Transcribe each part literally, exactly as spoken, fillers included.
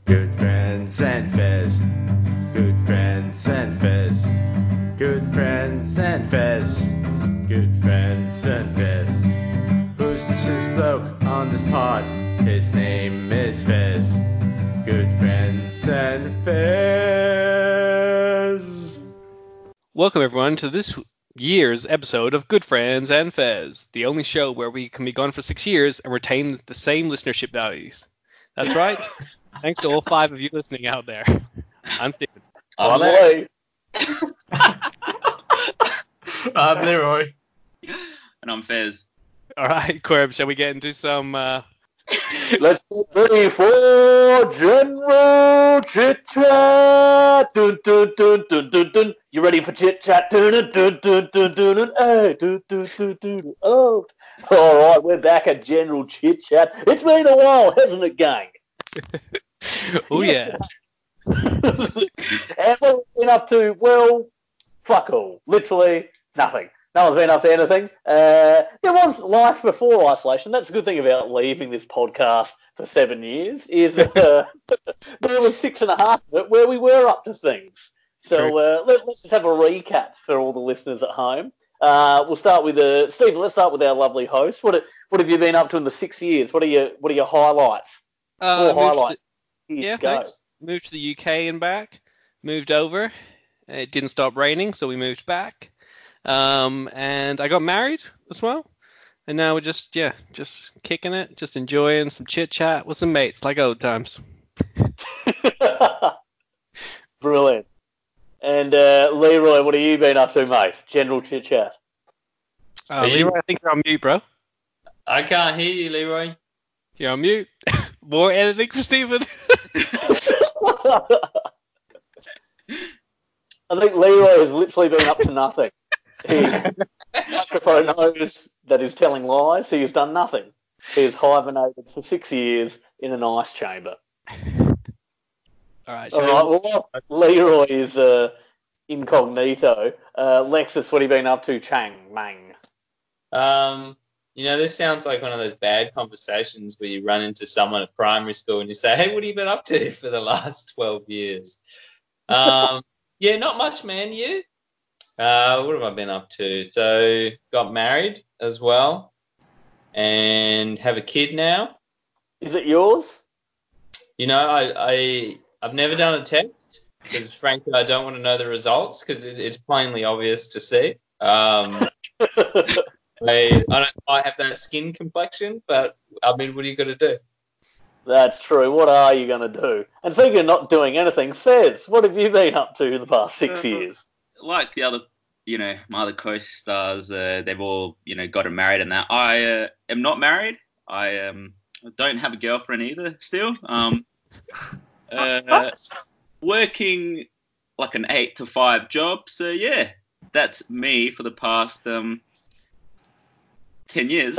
Good friends and Fez. Good friends and Fez. Good friends and Fez. Good friends and Fez. Who's the shittiest bloke on this pod? His name is Fez. Good friends and Fez. Welcome everyone to this year's episode of Good Friends and Fez, the only show where we can be gone for six years and retain the same listenership values. That's right. Thanks to all five of you listening out there. I'm Stephen. I'm Leroy. I'm Leroy. And I'm Fez. All right, Corb, shall we get into some... Uh... Let's get ready for General Chit Chat. Dun, dun, dun, dun, dun, dun. You ready for chit chat? Dun, dun, dun, dun, dun, dun, dun. Hey, dun, dun, dun, dun, dun. Oh, all right, we're back at General Chit Chat. It's been a while, hasn't it, gang? Oh yeah. And what have we been up to? Well, fuck all. Literally nothing. No one's been up to anything. Uh, there was life before isolation. That's the good thing about leaving this podcast for seven years is uh, there was six and a half of it where we were up to things. So uh, let, let's just have a recap for all the listeners at home. Uh, we'll start with uh, Stephen. Let's start with our lovely host. What what have you been up to in the six years? What are your what are your highlights? Uh, Four highlights. The, yeah, thanks. Moved to the U K and back. Moved over. It didn't stop raining, so we moved back. Um, and I got married as well. And now we're just, yeah, just kicking it, just enjoying some chit chat with some mates like old times. Brilliant. And uh, Leroy, what have you been up to, mate? General chit chat. Uh, Leroy, I think you're on mute, bro. I can't hear you, Leroy. You're on mute. More editing for Stephen. I think Leroy has literally been up to nothing. His microphone knows that he's telling lies. He has done nothing. He has hibernated for six years in an ice chamber. All right. All right. Well, Leroy is uh, incognito. Uh, Lexus, what have you been up to? Chang Mang. Um, you know, this sounds like one of those bad conversations where you run into someone at primary school and you say, "Hey, what have you been up to for the last twelve years?" Um, yeah, not much, man. You? Uh, what have I been up to? So, got married as well, and have a kid now. Is it yours? You know, I, I I've never done a test because, frankly, I don't want to know the results because it, it's plainly obvious to see. Um, I, I don't I have that skin complexion, but I mean, what are you going to do? That's true. What are you going to do? And speaking of not doing anything, Fez, what have you been up to in the past six uh, years? Like the other, you know, my other co-stars, uh, they've all, you know, gotten married and that. I uh, am not married. I um, don't have a girlfriend either still. Um, uh, working like an eight to five job. So, yeah, that's me for the past um, ten years. No.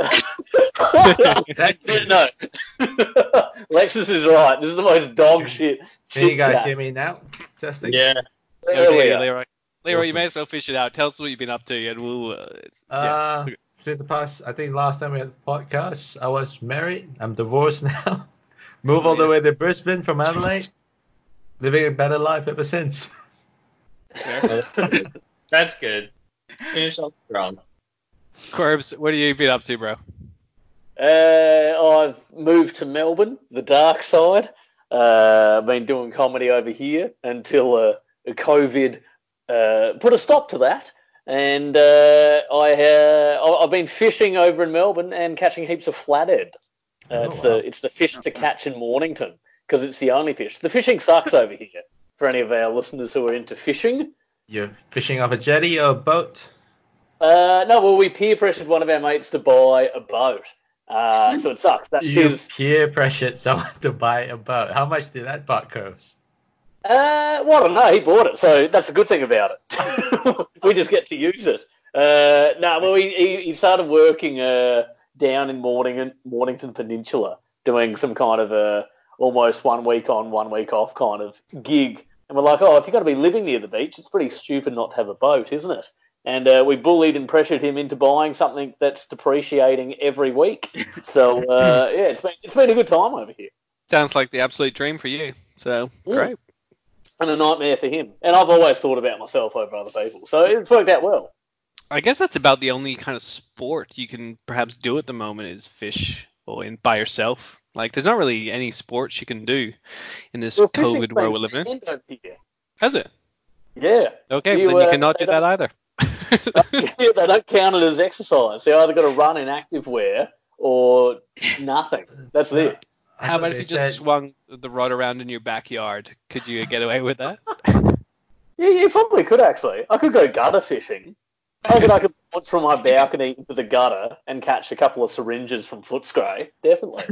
Lexus is right. This is the most dog shit. Can you guys chat. hear me now? Testing. Yeah. There we Okay, are. Leroy. Leroy, you Awesome. may as well fish it out. Tell us what you've been up to, and we'll. Uh, it's, Uh, yeah. since the past, I think last time we had a podcast, I was married. I'm divorced now. Moved all the way to Brisbane from Adelaide. Living a better life ever since. That's good. Finish off strong. Corbs, what have you been up to, bro? Uh, I've moved to Melbourne, the dark side. Uh, I've been doing comedy over here until uh, COVID uh, put a stop to that. And uh, I, uh, I've been fishing over in Melbourne and catching heaps of flathead. Uh, Oh, it's wow. the it's the fish to catch in Mornington because it's the only fish. The fishing sucks over here. For any of our listeners who are into fishing. You're fishing off a jetty or a boat? Uh, no, well, we peer pressured one of our mates to buy a boat. Uh, so it sucks. That's You his. peer pressured someone to buy a boat. How much did that boat cost? Uh, well, I don't know. He bought it, so that's a good thing about it. We just get to use it. Uh, no, well, he, he, he started working uh, down in Morning, Mornington Peninsula, doing some kind of a almost one week on, one week off kind of gig. And we're like, oh, if you're going to be living near the beach, it's pretty stupid not to have a boat, isn't it? And uh, we bullied and pressured him into buying something that's depreciating every week. So uh, yeah, it's been it's been a good time over here. Sounds like the absolute dream for you. So Mm. great. And a nightmare for him. And I've always thought about myself over other people, so it's worked out well. I guess that's about the only kind of sport you can perhaps do at the moment is fish or in by yourself. Like, there's not really any sports you can do in this Well, fishing's COVID world been we're living in. banned over here. Has it? Yeah. Okay, You, then you uh, cannot they do that either. Yeah, they don't count it as exercise. They either got to run in active wear or nothing. That's it. I How thought about if they you just said- swung the rod around in your backyard? Could you get away with that? Yeah, you probably could actually. I could go gutter fishing. I reckon I could launch from my balcony into the gutter and catch a couple of syringes from Footscray. Definitely.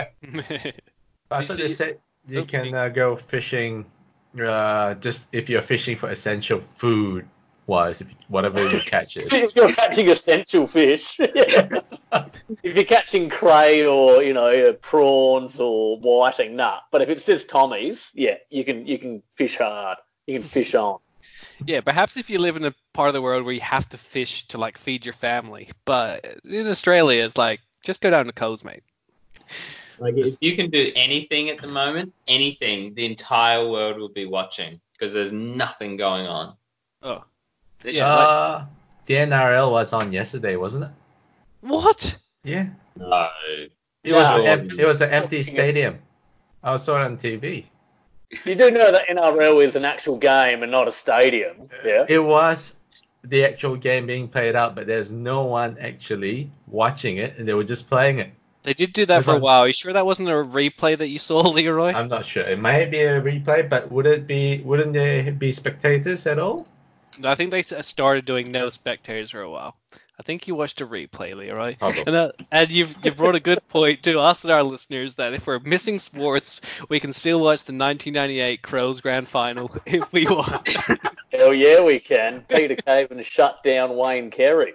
I Did you thought they see- said you Oh, can you- uh, go fishing uh, just if you're fishing for essential food wise, if you- whatever you catch is. If you're catching essential fish. Yeah. If you're catching cray or, you know, prawns or whiting, nah. But if it's just Tommy's, yeah, you can you can fish hard. You can fish on. Yeah, perhaps if you live in a part of the world where you have to fish to like feed your family, but in Australia it's like just go down to Coles, mate. Like, if you can do anything at the moment, anything, the entire world will be watching because there's nothing going on. Oh, They Yeah, should, like, Uh, the N R L was on yesterday, wasn't it? what? Yeah. No. It was, No. an em- it was an empty stadium. I saw it on T V. You do know that N R L is an actual game and not a stadium, yeah? It was the actual game being played out, but there's no one actually watching it, and they were just playing it. They did do that It's for a on- while. Are you sure that wasn't a replay that you saw, Leroy? I'm not sure. It might be a replay, but would it be? Wouldn't there be spectators at all? I think they s- started doing no spectators for a while. I think you watched a replay, Leroy. Probably. And, uh, and you've you've brought a good point to us and our listeners that if we're missing sports, we can still watch the nineteen ninety-eight Crows Grand Final if we want. Hell yeah, we can. Peter Caven shut down Wayne Carey.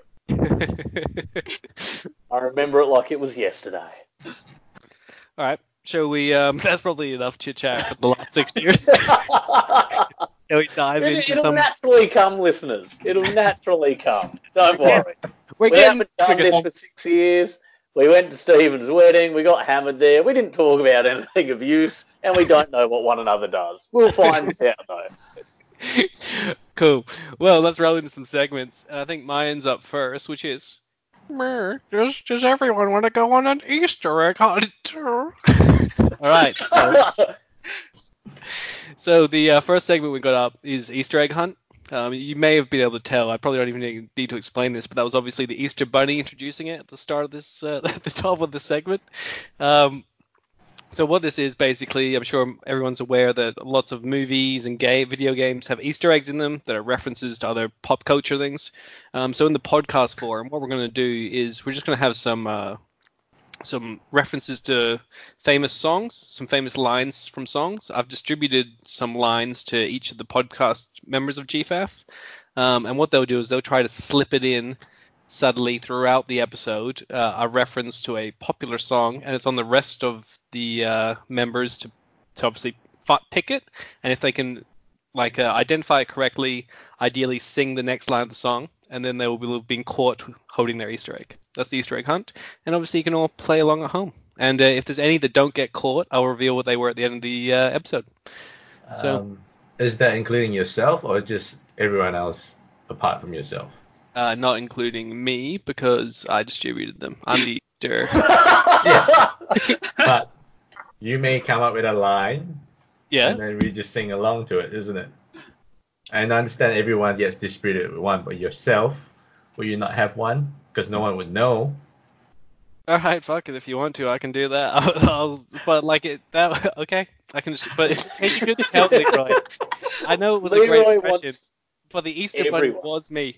I remember it like it was yesterday. All right, shall we? Um, that's probably enough chit chat for the last six years. Shall we dive It, into it'll some? naturally come, listeners. It'll naturally come. Don't worry. We're We getting haven't done this for six years. We went to Stephen's wedding. We got hammered there. We didn't talk about anything of use, and we don't know what one another does. We'll find this out, though. Cool. Well, let's roll into some segments. And I think mine's up first, which is. "Mer, Does, does everyone want to go on an Easter egg hunt? All right. So, so the uh, first segment we got up is Easter egg hunt. Um, you may have been able to tell. I probably don't even need- need to explain this, but that was obviously the Easter Bunny introducing it at the start of this, uh, at the top of the segment. Um, so what this is basically, I'm sure everyone's aware that lots of movies and game, video games have Easter eggs in them that are references to other pop culture things. Um, so in the podcast forum, what we're going to do is we're just going to have some uh, some references to famous songs, some famous lines from songs. I've distributed some lines to each of the podcast members of G F A F. Um, and what they'll do is they'll try to slip it in subtly throughout the episode, uh, a reference to a popular song, and it's on the rest of the uh, members to, to obviously f- pick it. And if they can like uh, identify it correctly, ideally sing the next line of the song, and then they will be being caught holding their Easter egg. That's the Easter egg hunt. And obviously you can all play along at home. And uh, if there's any that don't get caught, I'll reveal what they were at the end of the uh, episode. So- Um, is that including yourself or just everyone else apart from yourself? Uh, not including me, because I distributed them. I'm the Easter. Yeah. But you may come up with a line, Yeah. and then we just sing along to it, isn't it? And I understand everyone gets distributed with one, but yourself, will you not have one? Because no one would know. All right, fuck it. If you want to, I can do that. I'll, I'll, but like it, that okay. I can. Just, but in case you couldn't tell, Leroy, I know it was a great Leroy impression, wants but the Easter Bunny everyone. was me.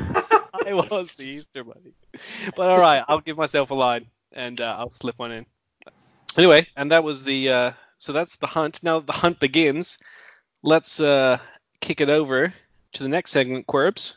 I was the Easter Bunny. But all right, I'll give myself a line and uh, I'll slip one in. Anyway, and that was the. Uh, so that's the hunt. Now that the hunt begins, let's uh, kick it over to the next segment, Querbs.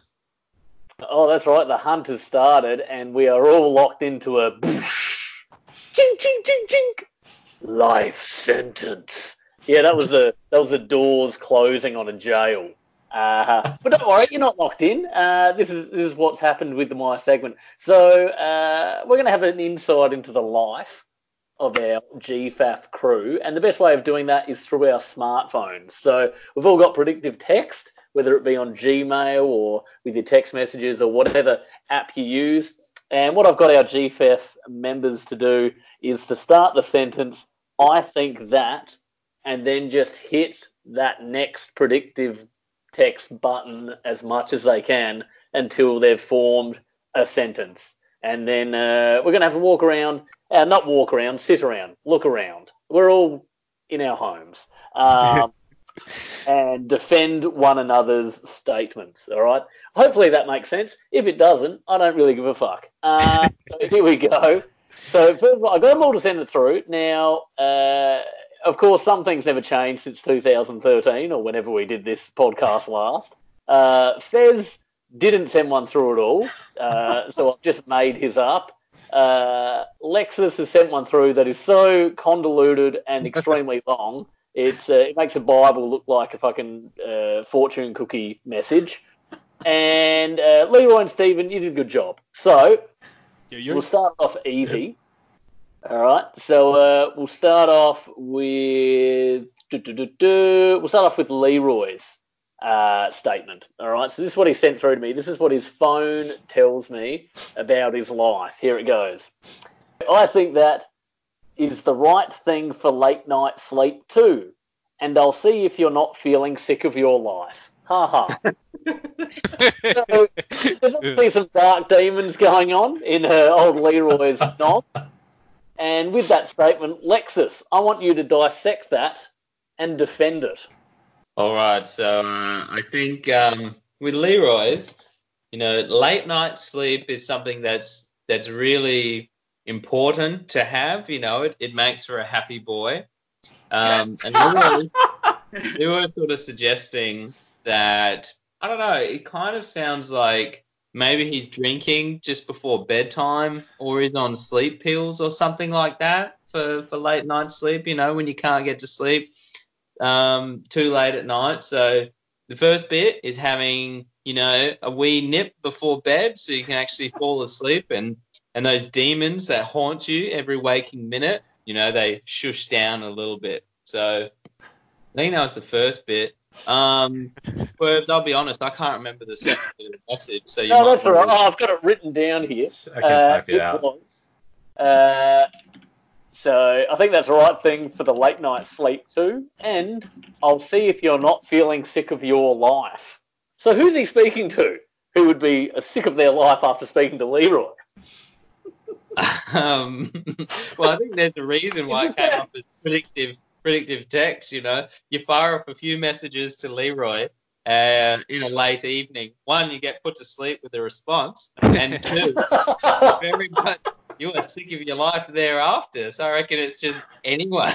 Oh, that's right. The hunt has started, and we are all locked into a chink, chink, chink, chink. Life sentence. Yeah, that was a that was the doors closing on a jail. Uh, but don't worry, you're not locked in. Uh, this is this is what's happened with my segment. So uh, we're going to have an insight into the life of our G F A F crew, and the best way of doing that is through our smartphones. So we've all got predictive text, whether it be on Gmail or with your text messages or whatever app you use. And what I've got our G F A F members to do is to start the sentence, I think that, and then just hit that next predictive text button as much as they can until they've formed a sentence. And then uh, we're going to have to walk around, uh, not walk around, sit around, look around. We're all in our homes. Um, and defend one another's statements, all right? Hopefully that makes sense. If it doesn't, I don't really give a fuck. Uh, so here we go. So first of all, I got them all to send it through. Now, uh, of course, some things never changed since two thousand thirteen or whenever we did this podcast last. Uh, Fez didn't send one through at all, uh, so I've just made his up. Uh, Lexus has sent one through that is so convoluted and extremely long, it's, uh, it makes a Bible look like a fucking uh, fortune cookie message. And uh, Leroy and Stephen, you did a good job. So Yeah, you're- we'll start off easy. All right. So uh, we'll start off with do, do, do, do. we'll start off with Leroy's uh, statement. All right. So this is what he sent through to me. This is what his phone tells me about his life. Here it goes. I think that is the right thing for late night sleep too, and I'll see if you're not feeling sick of your life. Ha ha. So, there's obviously some dark demons going on in her old Leroy's knob. And with that statement, Lexus, I want you to dissect that and defend it. All right, so uh, I think um, with Leroy's, you know, late night sleep is something that's that's really important to have. You know, it, it makes for a happy boy. Um, and Leroy, Leroy sort of suggesting that, I don't know, it kind of sounds like maybe he's drinking just before bedtime or he's on sleep pills or something like that for, for late night sleep, you know, when you can't get to sleep um, too late at night. So the first bit is having, you know, a wee nip before bed so you can actually fall asleep, and, and those demons that haunt you every waking minute, you know, they shush down a little bit. So I think that was the first bit. Um, Burbs, I'll be honest, I can't remember the second bit of the message. So you No, might that's all want right. to- Oh, I've got it written down here. I can Uh, type it out. was, uh, so I think that's the right thing for the late night sleep too. And I'll see if you're not feeling sick of your life. So who's he speaking to? Who would be uh, sick of their life after speaking to Leroy? Um, well, I think there's a reason why Is it this came that- up as predictive predictive text. You know, you fire off a few messages to Leroy uh, in a late evening. One, you get put to sleep with a response, and two, very much you are sick of your life thereafter. So I reckon it's just anyone.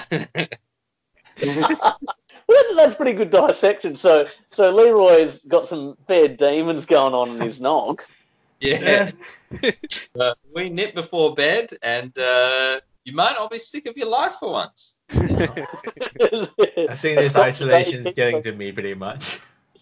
Well, that's, that's pretty good dissection. So, so Leroy's got some fair demons going on in his nog. Yeah. uh, we nip before bed, and uh, you might not be sick of your life for once. I think this isolation is getting to me pretty much.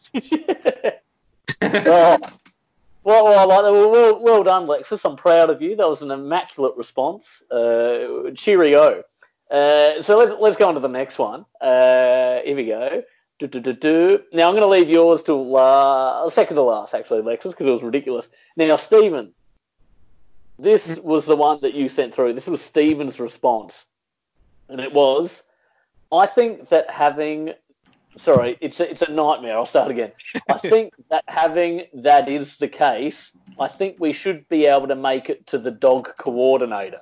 Oh. Well, well, I like that. Well, well, well done, Lexus. I'm proud of you. That was an immaculate response. Uh, cheerio. Uh, so let's let's go on to the next one. Uh, here we go. Do, do, do, do. Now I'm going to leave yours to la- second to last, actually, Lexus, because it was ridiculous. Now, Stephen, this was the one that you sent through. This was Stephen's response, and it was, I think that having, sorry, it's a, it's a nightmare. I'll start again. I think that having that is the case, I think we should be able to make it to the dog coordinator.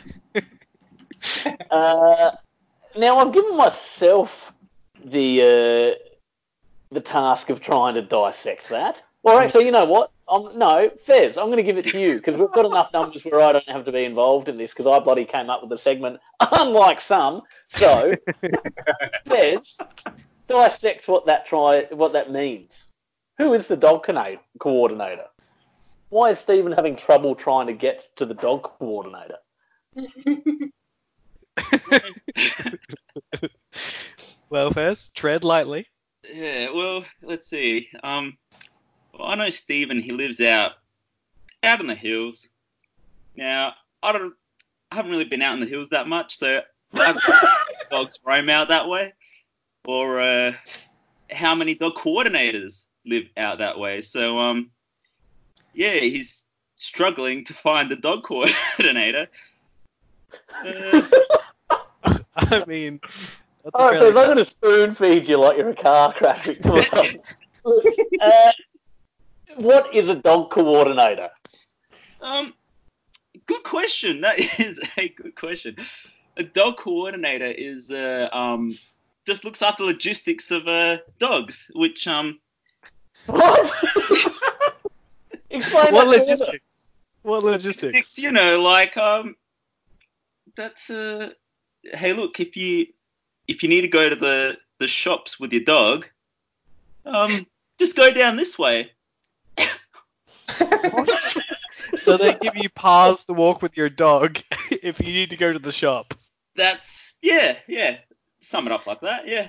uh, now I've given myself the uh, the task of trying to dissect that. Or actually, you know what? Um, no, Fez, I'm going to give it to you because we've got enough numbers where I don't have to be involved in this because I bloody came up with the segment, unlike some. So, Fez, dissect what that try what that means. Who is the dog co- coordinator? Why is Stephen having trouble trying to get to the dog coordinator? Well, Fez, tread lightly. Yeah, well, let's see. Um, well, I know Stephen. He lives out out in the hills. Now, I don't. I haven't really been out in the hills that much, so I haven't seen dogs roam out that way, or uh, how many dog coordinators live out that way. So um, yeah, he's struggling to find the dog coordinator. Uh, I mean, that's a All right, fairly- so I'm going to spoon feed you like you're a car crash victim or something. Look, uh, what is a dog coordinator? Um, good question. That is a good question. A dog coordinator is uh, um just looks after logistics of uh dogs, which um What? Explain what that to me. logistics? What logistics? it's, you know, like um that's uh hey look, if you if you need to go to the the shops with your dog, um just go down this way. So they give you paths to walk with your dog if you need to go to the shop. That's yeah, yeah. Sum it up like that, yeah.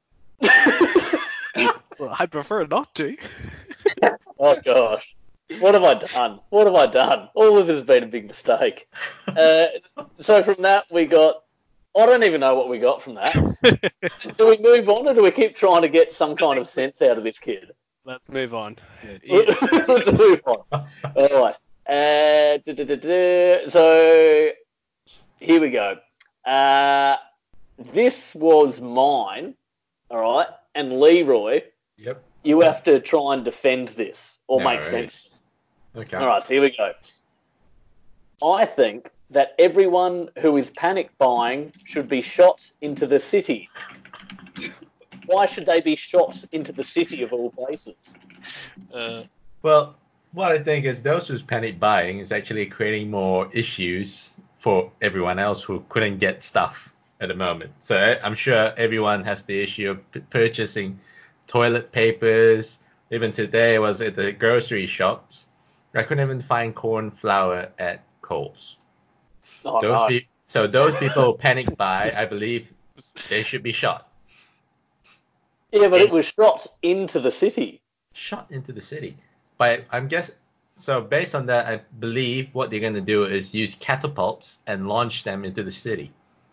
Well, I'd prefer not to. Oh gosh, what have I done? What have I done? All of this has been a big mistake. Uh, so from that we got. I don't even know what we got from that. Do we move on, or do we keep trying to get some kind of sense out of this kid? Let's move on. Let's move on. All right. Uh, duh, duh, duh, duh. So here we go. Uh, this was mine. All right. And Leroy, Yep. you have to try and defend this or No make worries. sense. Okay. All right. So here we go. I think that everyone who is panic buying should be shot into the city. Why should they be shot into the city of all places? Uh, Well, what I think is those who's panic buying is actually creating more issues for everyone else who couldn't get stuff at the moment. So I- I'm sure everyone has the issue of p- purchasing toilet papers. Even today I was at the grocery shops. I couldn't even find corn flour at Coles. Oh, Those no. pe- so those people who panic buy, I believe they should be shot. Yeah, but it was shot into the city. Shot into the city. But I'm guess so based on that, I believe what they're gonna do is use catapults and launch them into the city.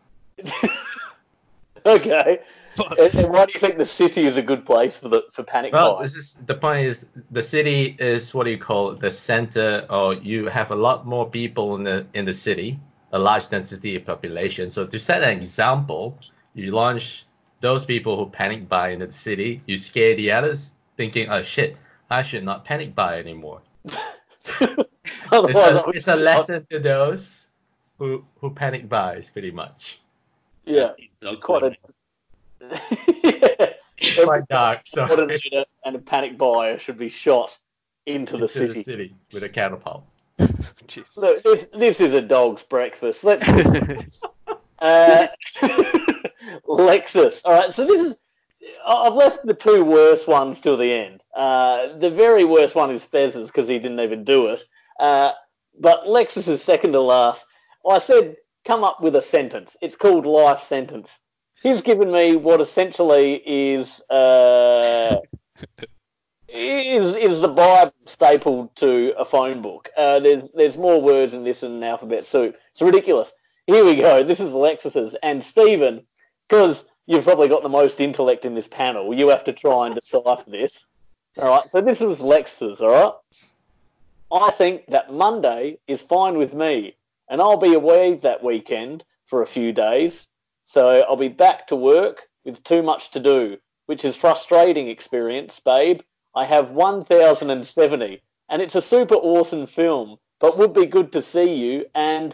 Okay. And, and why do you think the city is a good place for the for panic Well, buying? this is the point is the city is what do you call it, the center, or you have a lot more people in the in the city, a large density of population. So to set an example, you launch those people who panic buy into the city, you scare the others, thinking, oh shit, I should not panic buy anymore. Otherwise, It's I a, would it's a shot. lesson to those who who panic buys, pretty much. Yeah, Dog quite a. coordinator. yeah. Quite dark. So Every coordinator and a panic buyer should be shot into the into city. the city with a catapult. jeez. Look, this, this is a dog's breakfast. Let's uh, Lexus. All right, so this is. I- I've left the two worst ones till the end. Uh, the very worst one is Fez's because he didn't even do it. Uh, but Lexus is second to last. I said, come up with a sentence. It's called life sentence. He's given me what essentially is uh, is is the Bible stapled to a phone book. Uh, there's there's more words in this than an alphabet soup. It's ridiculous. Here we go. This is Lexus's. And Stephen, because you've probably got the most intellect in this panel, you have to try and decipher this. All right. So this is Lexus's. All right. I think that Monday is fine with me, and I'll be away that weekend for a few days. So I'll be back to work with too much to do, which is frustrating experience, babe. I have one thousand seventy, and it's a super awesome film, but would be good to see you, and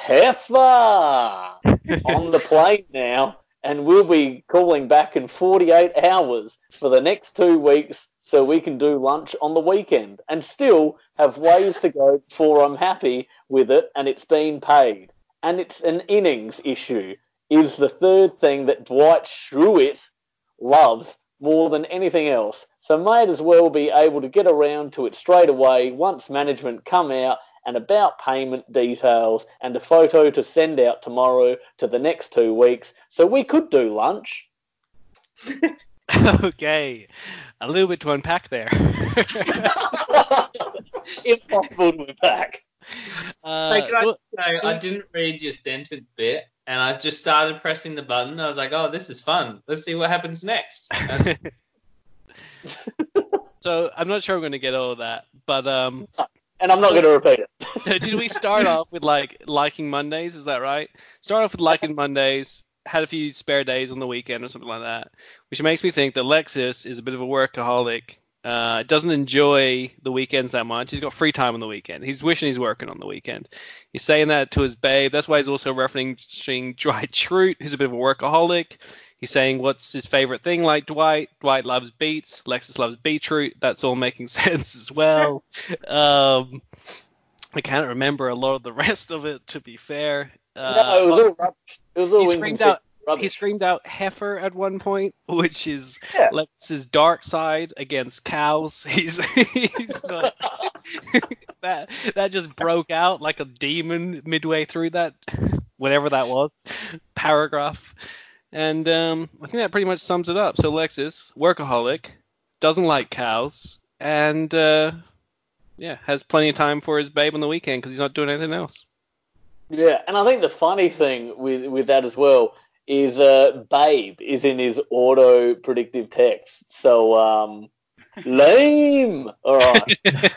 heifer on the plane now, and we'll be calling back in forty-eight hours for the next two weeks so we can do lunch on the weekend and still have ways to go before I'm happy with it and it's been paid. And it's an innings issue is the third thing that Dwight Schrute loves more than anything else. So might as well be able to get around to it straight away once management come out and about payment details and a photo to send out tomorrow to the next two weeks. So we could do lunch. Okay, a little bit to unpack there. Impossible to unpack. Uh, Hey, can I, well, say, I didn't read your sentence bit, and I just started pressing the button. I was like, oh, this is fun. Let's see what happens next. And so I'm not sure I'm going to get all of that, but um, And I'm not going to repeat it. so did we start off with like liking Mondays? Is that right? Start off with liking Mondays. Had a few spare days on the weekend or something like that, which makes me think that Lexus is a bit of a workaholic. Uh, doesn't enjoy the weekends that much. He's got free time on the weekend. He's wishing he's working on the weekend. He's saying that to his babe. That's why he's also referencing Dwight Schrute, who's a bit of a workaholic. He's saying what's his favorite thing like Dwight. Dwight loves beets. Lexus loves beetroot. That's all making sense as well. um, I can't remember a lot of the rest of it, to be fair. Uh, no, it was all rubbish. It was all he screamed inconsistent out. rubbish. He screamed out heifer at one point, which is Yeah. Lexus's dark side against cows. He's he's not, that that just broke out like a demon midway through that, whatever that was, paragraph. And um, I think that pretty much sums it up. So Lexus, workaholic, doesn't like cows, and uh, yeah, has plenty of time for his babe on the weekend because he's not doing anything else. Yeah, and I think the funny thing with, with that as well is uh, Babe is in his auto predictive text. So, um, lame. All right.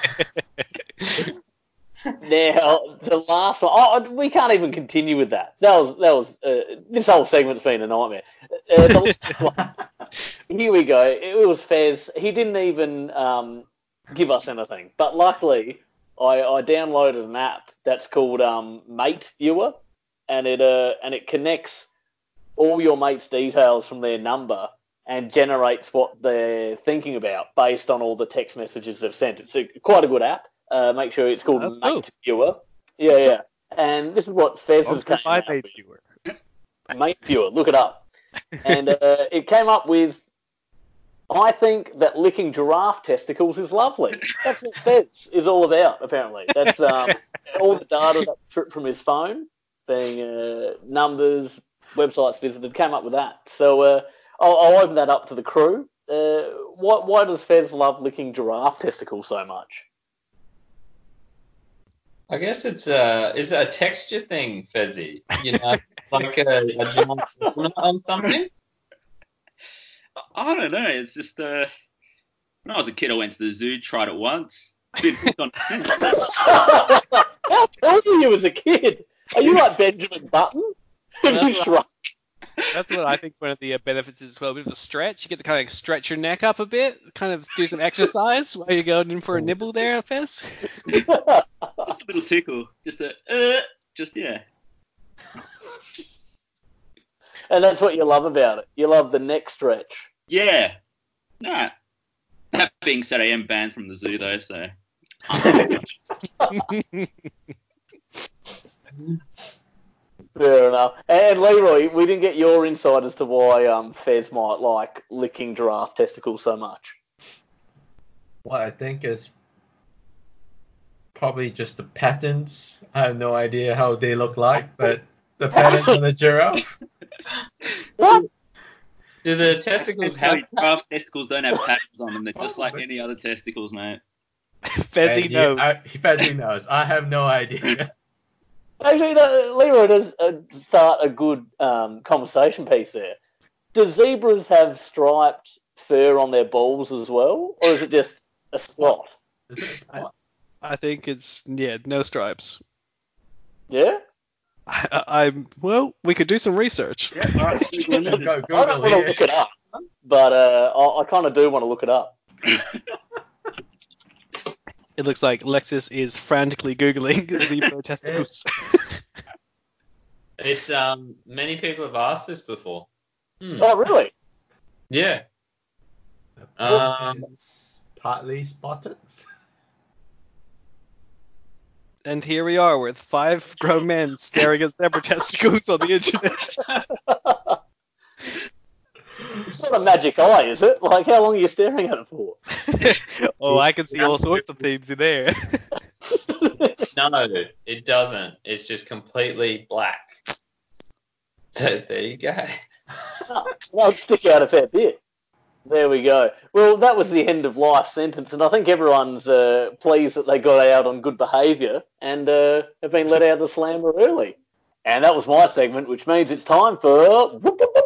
Now, the last one, oh, we can't even continue with that. That was, that was, uh, this whole segment's been a nightmare. Uh, the last one, here we go. It was Fez. He didn't even um, give us anything. But luckily, I, I downloaded an app that's called um, Mate Viewer, and it uh, and it connects all your mates' details from their number and generates what they're thinking about based on all the text messages they've sent. It's a, quite a good app. Uh, make sure it's called That's Mate cool. Viewer. Yeah, yeah. And this is what Fez has came Bye, out Mate with. Viewer. Mate Viewer, look it up. And uh, it came up with, I think that licking giraffe testicles is lovely. That's what Fez is all about, apparently. That's um, all the data that stripped from his phone, being uh, numbers, websites visited, came up with that. So uh, I'll, I'll open that up to the crew. Uh, why, why does Fez love licking giraffe testicles so much? I guess it's a is it a texture thing, Fezzy. You know, like a, a giant coconut on something. I don't know. It's just uh, when I was a kid, I went to the zoo, tried it once. Been hooked on it since. How tall were you as a kid? Are you like Benjamin Button? Have you shrunk? That's what I think one of the uh, benefits is as well. A bit of a stretch. You get to kind of stretch your neck up a bit, kind of do some exercise while you're going in for a nibble there, Fez. Just a little tickle. Just a, uh, just yeah. And that's what you love about it. You love the neck stretch. Yeah. Nah. That being said, I am banned from the zoo though, so. Fair enough. And Leroy, we didn't get your insight as to why um, Fez might like licking giraffe testicles so much. What I think is probably just the patterns. I have no idea how they look like, but the patterns on the giraffe. What? Do the testicles have? Actually, giraffe testicles don't have patterns on them. They're just like any other testicles, mate. Fezzy And he- knows. I, Fezzy knows. I have no idea. Actually, no, Leroy does uh, start a good um, conversation piece there. Do zebras have striped fur on their balls as well, or is it just a spot? Is it a spot? I think it's, yeah, no stripes. Yeah? I, I'm, well, we could do some research. Yeah, all right. Go I don't Google want to here. look it up, but uh, I, I kind of do want to look it up. It looks like Lexus is frantically Googling zebra testicles. It's um many people have asked this before. Hmm. Oh, really? Yeah. The Um, book is partly spotted. And here we are with five grown men staring at zebra testicles on the internet. It's not a magic eye, is it? Like, how long are you staring at it for? Oh, I can see all sorts of themes in there. no, it doesn't. It's just completely black. So there you go. They'll stick out a fair bit. There we go. Well, that was the end of life sentence, and I think everyone's uh, pleased that they got out on good behaviour and uh, have been let out of the slammer early. And that was my segment, which means it's time for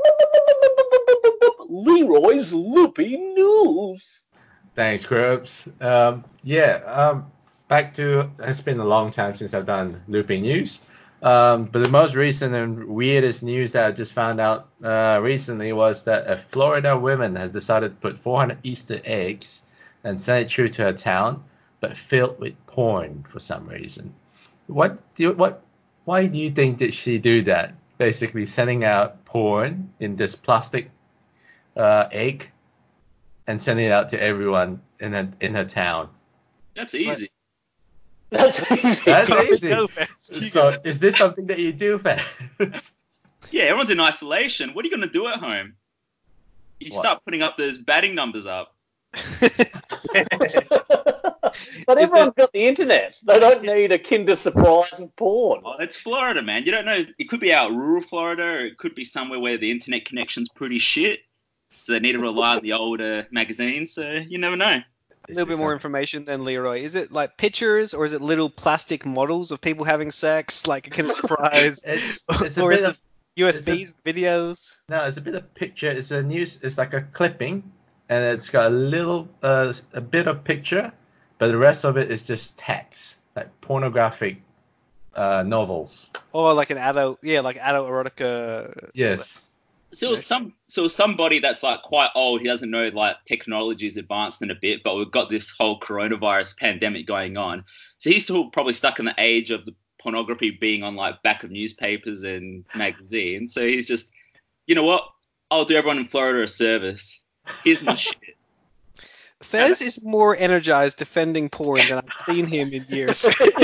Leroy's Loopy News. Thanks, Groups. Um, yeah, um, back to, it's been a long time since I've done looping news. Um, but the most recent and weirdest news that I just found out uh, recently was that a Florida woman has decided to put four hundred Easter eggs and send it through to her town, but filled with porn for some reason. What do you, what? Why do you think did she do that? Basically, sending out porn in this plastic uh, egg and sending it out to everyone in her, in her town. That's easy. That's easy. That's Go, easy. go, Fez. You So, go. is this something that you do, Fez? Yeah, everyone's in isolation. What are you going to do at home? You What? start putting up those batting numbers up. But everyone's got the internet. They don't need a Kinder Surprise of porn. Well, it's Florida, man. You don't know. It could be out rural Florida, or it could be somewhere where the internet connection's pretty shit. So they need to rely on the older magazines. So you never know. A little bit more information than Leroy. Is it like pictures or is it little plastic models of people having sex, like a Kinder Surprise? It's, it's a Or bit is of it U S it's a- Bs, videos? no, it's a bit of picture. It's a news. It's like a clipping, and it's got a little, uh, a bit of picture, but the rest of it is just text, like pornographic uh, novels. Or like an adult, yeah, like adult erotica. Yes. So it's some so it's somebody that's like quite old. He doesn't know like technology's advanced in a bit, but we've got this whole coronavirus pandemic going on. So he's still probably stuck in the age of the pornography being on like back of newspapers and magazines. So he's just, you know what? I'll do everyone in Florida a service. Here's my shit. Fez is more energized defending porn than I've seen him in years.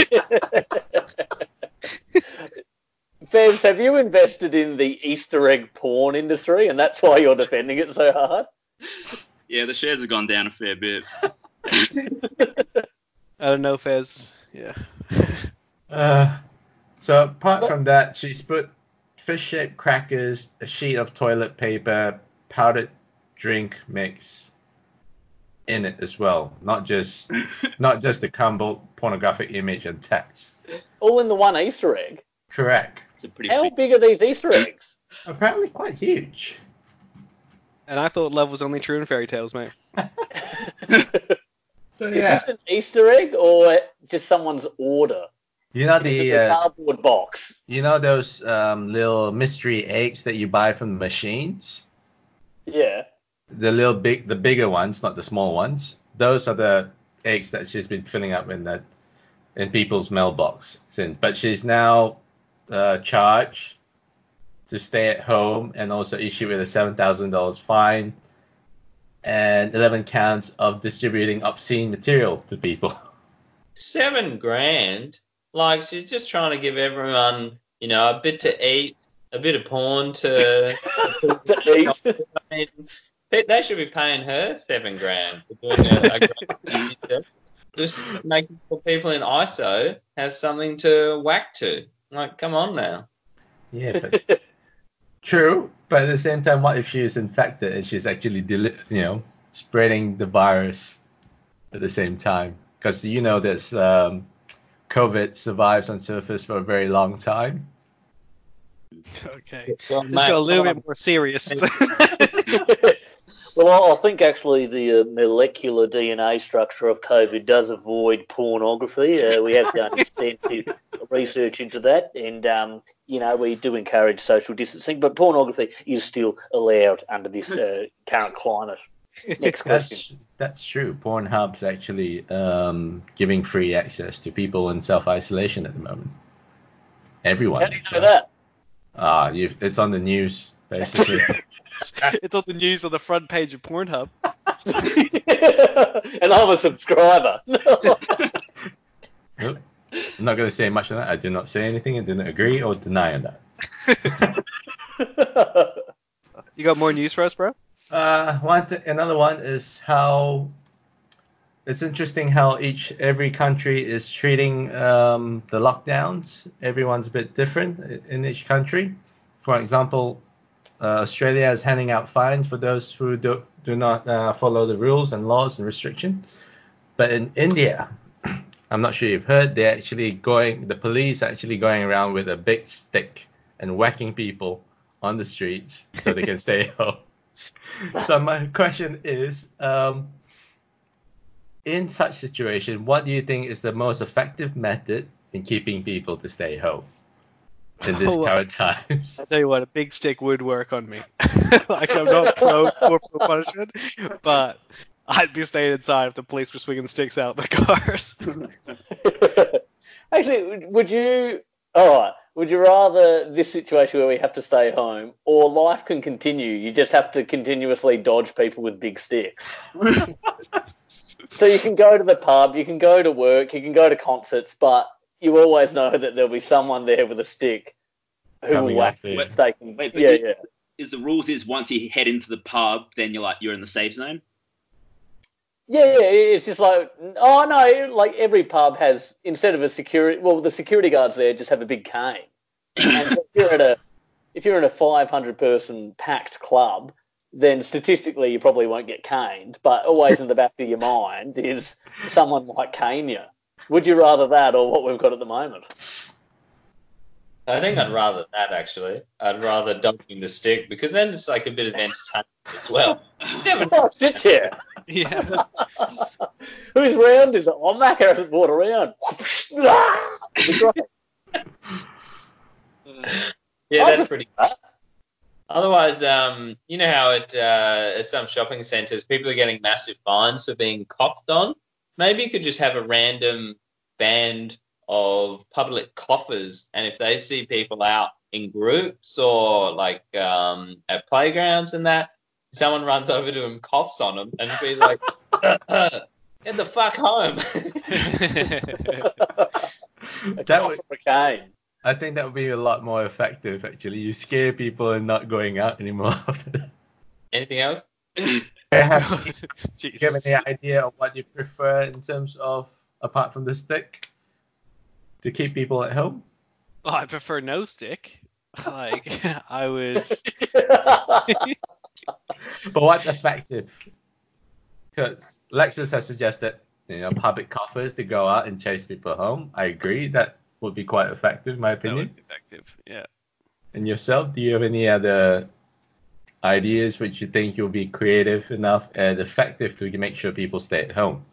Fez, have you invested in the Easter egg porn industry, and that's why you're defending it so hard? Yeah, the shares have gone down a fair bit. I don't know, Fez. Yeah. Uh, so apart from that, she's put fish-shaped crackers, a sheet of toilet paper, powdered drink mix in it as well. Not just, not just the crumbled pornographic image and text. All in the one Easter egg. Correct. It's a pretty How big. big are these Easter eggs? Apparently quite huge. And I thought love was only true in fairy tales, mate. So Is yeah, this an Easter egg or just someone's order? you know Is it the a uh, cardboard box? you know those um, little mystery eggs that you buy from the machines. Yeah. The little big, the bigger ones, not the small ones. Those are the eggs that she's been filling up in that in people's mailbox since. But she's now uh, charged to stay at home and also issued with a seven thousand dollars fine and eleven counts of distributing obscene material to people. Seven grand. Like, she's just trying to give everyone, you know, a bit to eat, a bit of porn to. To eat. I mean, they they should be paying her seven grand for doing a, a great job. Just making sure people in I S O have something to whack to. Like, come on now. Yeah, but true. But at the same time, what if she is infected and she's actually, deli- you know, spreading the virus at the same time? Because you know this um, COVID survives on surface for a very long time. Okay. Well, Let's mate, go a little come on. bit more serious. Well, I I think actually the uh, molecular D N A structure of COVID does avoid pornography. Uh, we have done extensive research into that, and um, you know we do encourage social distancing, but pornography is still allowed under this uh, current climate. Next question. That's that's true. Pornhub's actually um, giving free access to people in self-isolation at the moment. Everyone. How do you know that? Ah, you've, it's on the news basically. It's on the news on the front page of Pornhub. And I'm a subscriber. Nope. I'm not going to say much on that. I do not say anything and do not agree or deny on that. You got more news for us, bro? Uh, one th- another one is how it's interesting how each every country is treating um, the lockdowns. Everyone's a bit different i- in each country. For example, uh, Australia is handing out fines for those who do, do not uh, follow the rules and laws and restrictions. But in India, I'm not sure you've heard, they're actually going, the police are actually going around with a big stick and whacking people on the streets so they can stay home. So my question is, um, in such situation, what do you think is the most effective method in keeping people to stay home in this Oh, current times? I'll tell you what, a big stick would work on me. Like, I'm not pro corporal punishment, but I'd be staying inside if the police were swinging sticks out the cars. Actually, would you? All right. Would you rather this situation where we have to stay home, or life can continue? You just have to continuously dodge people with big sticks. So you can go to the pub, you can go to work, you can go to concerts, but you always know that there'll be someone there with a stick who Coming will whack after you. you. They can, Wait, but yeah, you- yeah. Is the rules is once you head into the pub, then you're like you're in the safe zone? Yeah, yeah, it's just like, oh no, like every pub has, instead of a security, well, the security guards there just have a big cane. And so if you're at a, if you're in a five hundred person packed club, then statistically you probably won't get caned, but always in the back of your mind is someone might cane you. Would you rather that or what we've got at the moment? I think I'd rather that, actually. I'd rather dodging the stick, because then it's like a bit of entertainment as well. You never know. Oh, shit, yeah. Yeah. Whose round is it? Oh, Mac hasn't brought around. It'd be great. Yeah, I that's just- pretty good. Otherwise, um, you know how at, uh, at some shopping centres people are getting massive fines for being coughed on? Maybe you could just have a random band of public coughers, and if they see people out in groups or like um, at playgrounds and that, someone runs over to them, coughs on them, and be like, get the fuck home. A That cough would, or a cane. I think that would be a lot more effective, actually. You scare people and not going out anymore after that. Anything else? Have you Jeez. have any idea of what you prefer in terms of, apart from the stick, to keep people at home? Oh, I prefer no stick. Like, I would. But what's effective? Because Lexus has suggested, you know, public coffers to go out and chase people home. I agree that would be quite effective, in my That opinion. would be effective. Yeah. And yourself, do you have any other ideas which you think you'll be creative enough and effective to make sure people stay at home?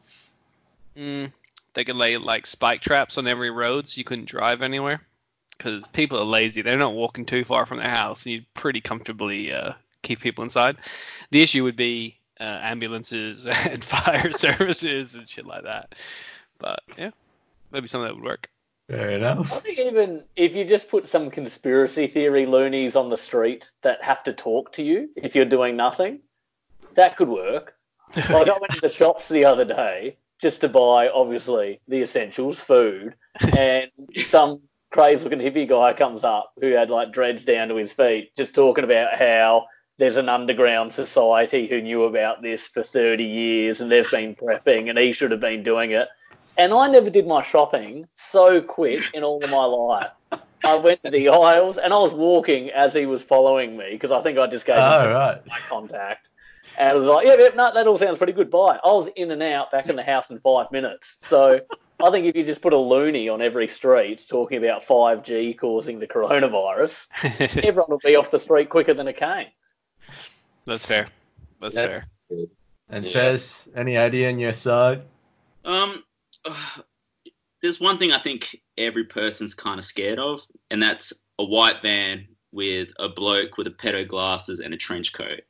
Mm, they could lay like spike traps on every road so you couldn't drive anywhere. Because people are lazy. They're not walking too far from their house. And you'd pretty comfortably uh, keep people inside. The issue would be uh, ambulances and fire services and shit like that. But yeah, maybe something that would work. Fair enough. I think even if you just put some conspiracy theory loonies on the street that have to talk to you if you're doing nothing, that could work. Like I went to the shops the other day just to buy, obviously, the essentials, food, and some crazy-looking hippie guy comes up who had like dreads down to his feet, just talking about how there's an underground society who knew about this for thirty years and they've been prepping and he should have been doing it. And I never did my shopping so quick in all of my life. I went to the aisles and I was walking as he was following me because I think I just gave him Oh, some right. eye contact. And I was like, yeah, yeah, no, that all sounds pretty good. Bye. I was in and out back in the house in five minutes. So I think if you just put a loony on every street talking about five G causing the coronavirus, everyone will be off the street quicker than a cane. That's fair. That's That- fair. And Yeah. Fez, any idea on your side? Um, uh, there's one thing I think every person's kind of scared of, and that's a white van with a bloke with a pedo glasses and a trench coat.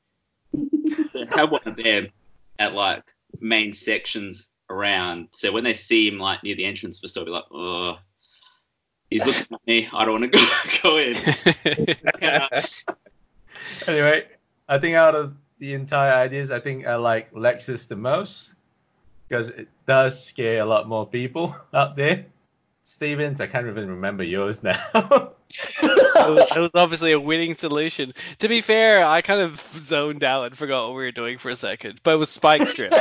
So have one of them at like main sections around, so when they see him like near the entrance of the store, be like, oh, he's looking at me. I don't want to go go in. Anyway, I think out of the entire ideas, I think I like Lexus the most because it does scare a lot more people out there. Stevens, I can't even remember yours now. It was, it was obviously a winning solution. To be fair, I kind of zoned out and forgot what we were doing for a second, but it was spike strip.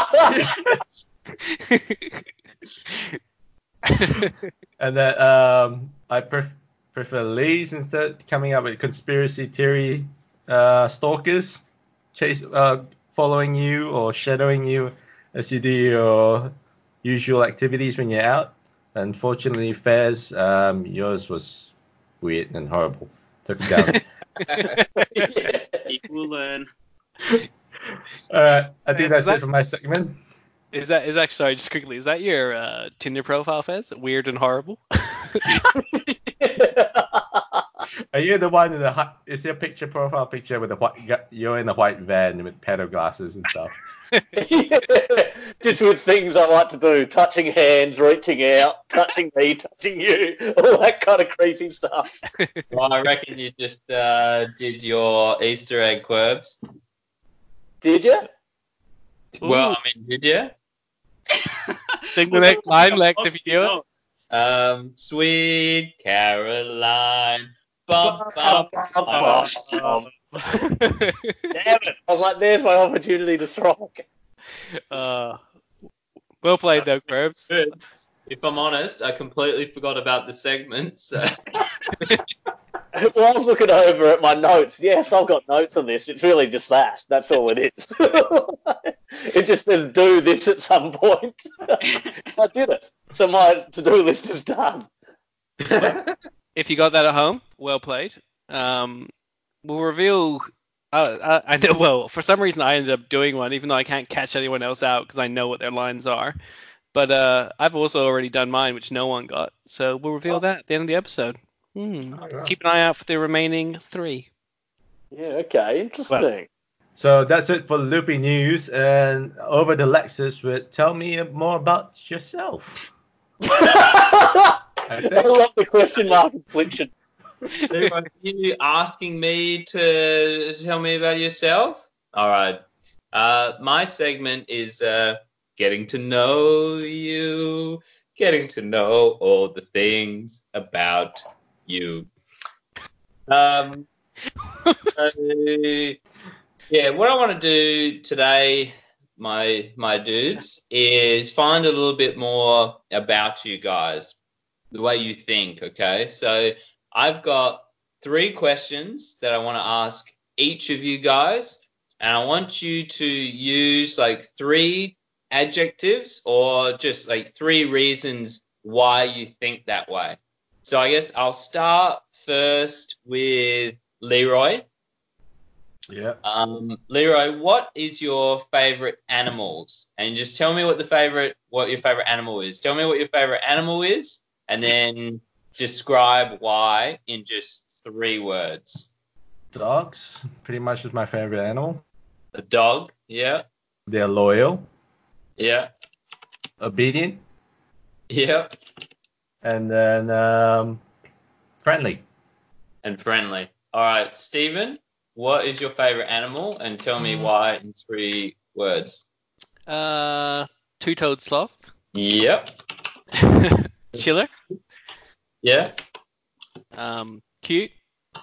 And then um, I pref- prefer Lee's instead, coming up with conspiracy theory uh, stalkers, chase uh, following you or shadowing you as you do your usual activities when you're out. Unfortunately, Fairs, um, yours was weird and horrible. Took it down. People learn. Alright, I think And that's is that- it for my segment. Is that is that sorry, just quickly, is that your uh, Tinder profile, Fez? Weird and horrible? Are you the one in the hi- is your picture profile picture with the white? You're in the white van with pedo glasses and stuff. Just with things I like to do, touching hands, reaching out, touching me, touching you, all that kind of creepy stuff. Well, I reckon you just uh, did your Easter egg quirps. Did you? Well, I mean, did you? Sing the next line, Lex, if you do it. Um, Sweet Caroline. Bum, bum, bum, bum. Damn it! I was like, there's my opportunity to strike. uh, well played, though, Curbs. Good. If I'm honest, I completely forgot about the segment. So. Well, I was looking over at my notes. Yes, I've got notes on this. It's really just that. That's all it is. It just says do this at some point. I did it. So my to-do list is done. If you got that at home, well played. Um, we'll reveal. Uh, I, I know. Well, for some reason, I ended up doing one, even though I can't catch anyone else out because I know what their lines are. But uh, I've also already done mine, which no one got. So we'll reveal Oh. that at the end of the episode. Hmm. Oh, yeah. Keep an eye out for the remaining three. Yeah, okay, interesting. So that's it for Loopy News, and over to Lexus with tell me more about yourself. I think- love the question mark infliction. So are you asking me to tell me about yourself? All right. Uh, my segment is uh, getting to know you, getting to know all the things about you. Um, so, yeah, what I want to do today, my my dudes, is find a little bit more about you guys, the way you think. Okay, so I've got three questions that I want to ask each of you guys, and I want you to use like three adjectives or just like three reasons why you think that way. So I guess I'll start first with Leroy. Yeah. Um, Leroy, what is your favorite animals? And just tell me what the favorite, what your favorite animal is. Tell me what your favorite animal is, and then describe why in just three words. Dogs, pretty much is my favorite animal. A dog, yeah, They're loyal, yeah, obedient, yeah, and then um, friendly. and friendly. All right, Stephen, what is your favorite animal? And tell me why in three words. Uh, two-toed sloth. Yep, Chiller. yeah, Um, cute.